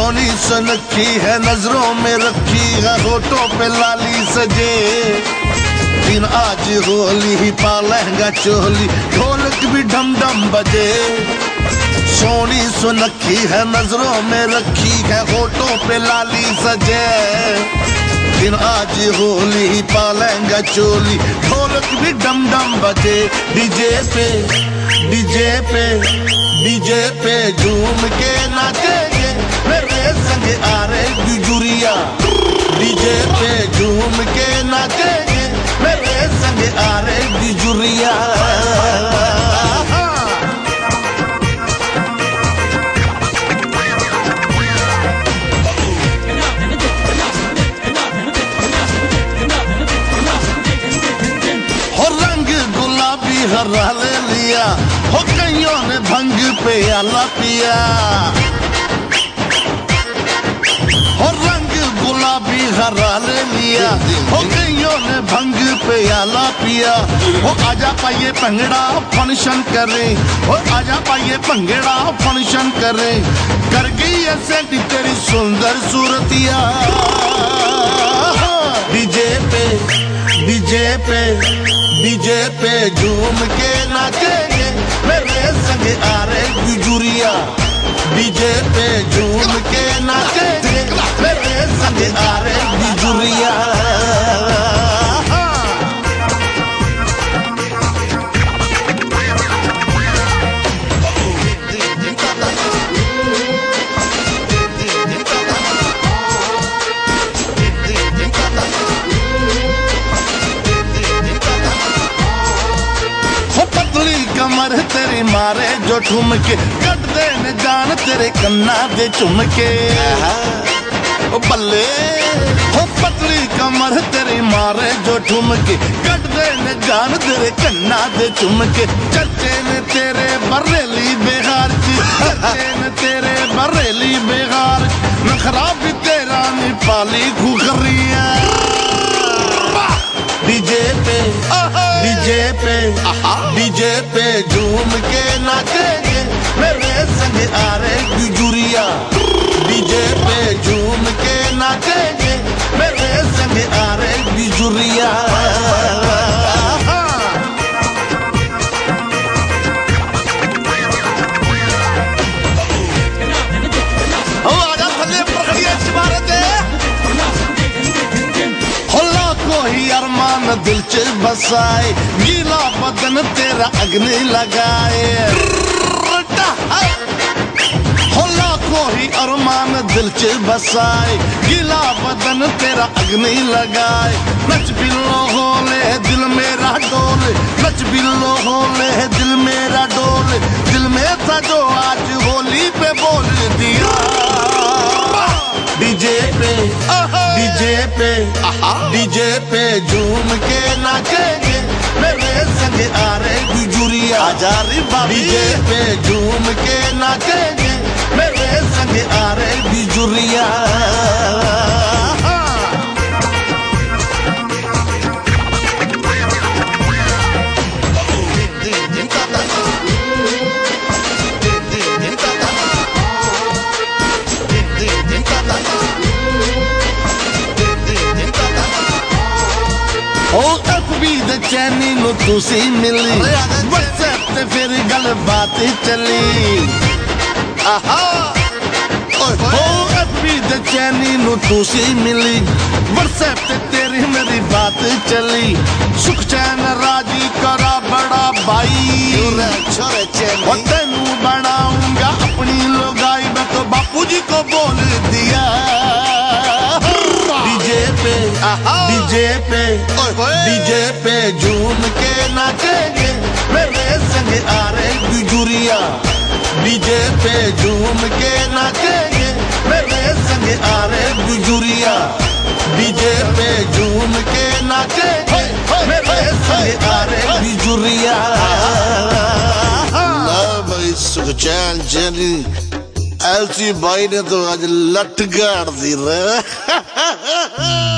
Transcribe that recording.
सोनी सुनखी है नजरों में रखी है, होठों पे लाली सजे। दिन आज होली ही पा लहंगा चोली, ढोलक भी ढम ढम बजे। सोनी सुनखी है नजरों में रखी है, होठों पे लाली सजे। दिन आज होली ही पा लहंगा चोली, ढोलक भी डम डम बजे। डीजे पे डीजे पे डीजे पे झूम के नाचेंगे, मेरे संग आ रहे गुजुरिया। डीजे पे झूम के नाचेंगे, मेरे संग आ रहे गुजुरिया। हरा ले लिया हो, कईयों ने भंग पे आला पिया। हो रंग गुलाबी हरा ले लिया हो, कईयों ने भंग पे आला पिया। हो आजा पाइए भंगड़ा फंक्शन करे, हो आजा पाइए भंगड़ा फंक्शन करे। कर गई ऐसे तेरी सुंदर सूरतिया। डीजे पे डीजे पे डीजे पे झूम के नाचेंगे, मेरे संग आ रहे गुजुरिया। डीजे पे झूम के नाचेंगे, मेरे संग आ रहे गुजुरिया। कमर तेरी मारे जो ठुमके, कट दे न जान तेरे कन्ना दे चुमके। ओ बल्ले हो पतली कमर तेरी मारे जो ठुमके, कट दे न जान तेरे कन्ना दे चुमके। चर्चे ने तेरे बरेली बिहार की, चर्चे ने तेरे बरेली बिहार। नखरा भी तेरा नेपाली घुघरिया। डीजे पे डीजे पे डीजे पे झूम के नाचेंगे, मेरे संग आ रहे गुजुरिया। डीजे पे झूम के नाचेंगे, मेरे संग आ रहे गुजुरिया। अरमान दिल च बसाए, गीला बदन तेरा अग्नि लगाए। होला कोई अरमान दिल च बसाए, गीला बदन तेरा अग्नि लगाए। नच बिल्लो होले दिल मेरा डोले, नच बिल्लो होले दिल मेरा डोले। दिल में था जो आज होली पे बोल दिया। डीजे पे डीजे पे डीजे पे झूम के नाचेंगे, मेरे संग आ रहे गुजुरिया। डीजे पे झूम के नाचेंगे, मेरे संग आ रहे गुजुरिया। चैनी नु तुसी मिली, व्हाट्सएप ते फिर गल बात चली। चैनी नु तुसी मिली, व्हाट्सएप ते तेरी मेरी बात चली। सुख चैन राजी करा बड़ा भाई, तेनू बनाऊंगा अपनी लोगाई। मैं तो बापू जी को बोल दिया। डीजे पे डीजे पे डीजे पे झूम के नाचेंगे, मेरे संग आ रहे गुजुरिया। डीजे पे झूम के नाचेंगे, मेरे संग आ रहे गुजुरिया। डीजे पे झूम के नाचेंगे, मेरे संग आ रहे गुजुरिया। भाई सुखचैन जैनी एलसी भाई ने तो आज लट गाड़ दी रे।